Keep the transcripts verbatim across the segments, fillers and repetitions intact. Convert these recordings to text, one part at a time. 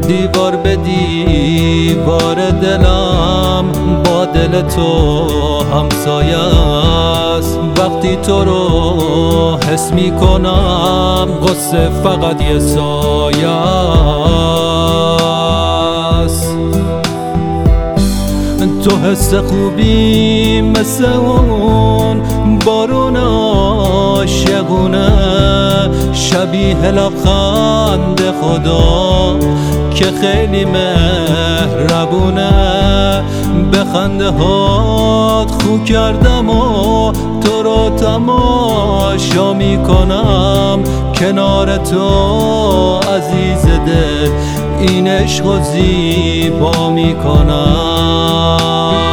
دیوار به دیوار دلم با دل تو همسایه است. وقتی تو رو حس می کنم غصه فقط یه سایه است. تو حس خوبی مثل اون بارون عاشقونه، شبیه لبخند خدا که خیلی مهربونه. به خنده هات خو کردم و تو رو تماشا می کنم کنار تو عزیز دل، این عشق و زیبا می کنم.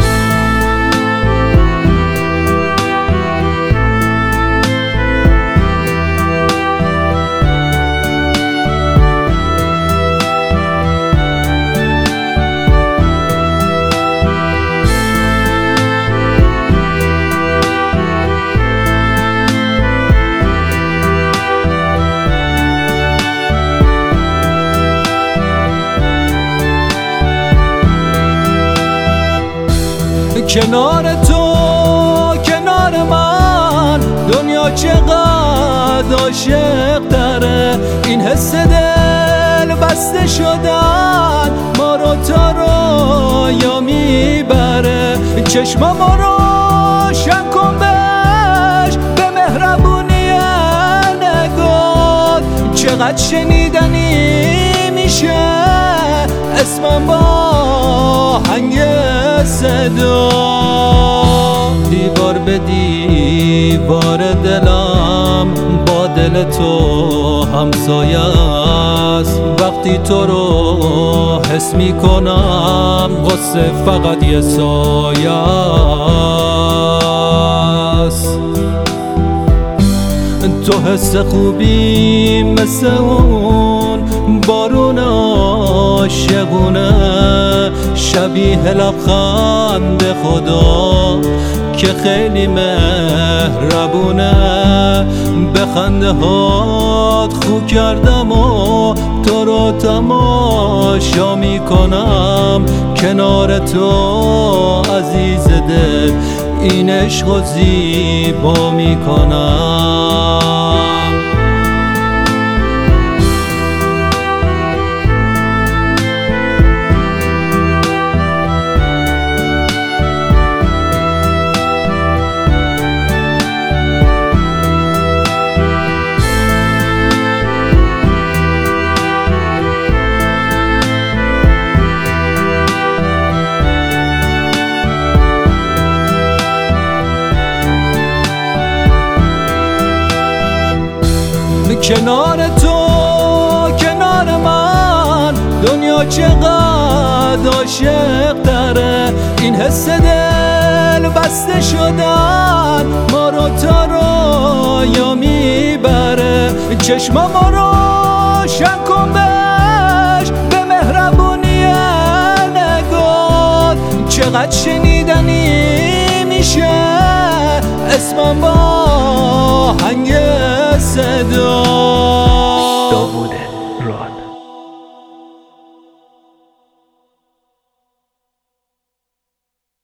کنار تو کنار من دنیا چقدر عاشق داره. این حس دل بسته شدن ما رو تا رویا میبره. چشمم رو روشن کن بهش به مهربونی نگاه، چقدر شنیدنی میشه اسمم با آهنگ صدا. دیوار به دیوار دلم با دل تو همسایه است. وقتی تو رو حس می کنم غصه فقط یه سایه است. تو حس خوبی مثل اون بارون عاشقونه، شبیه لبخند خدا که خیلی مهربونه. به خنده هات خو کردم و تو رو تماشا می کنم کنار تو عزیز دل، این عشق و زیبا می کنم. کنار تو کنار من دنیا چقدر عاشق داره. این حس دل بسته شدن ما رو تا رویا میبره. چشمم رو روشن کن بهش به مهربونی نگاه، چقدر شنیدنی میشه اسمم با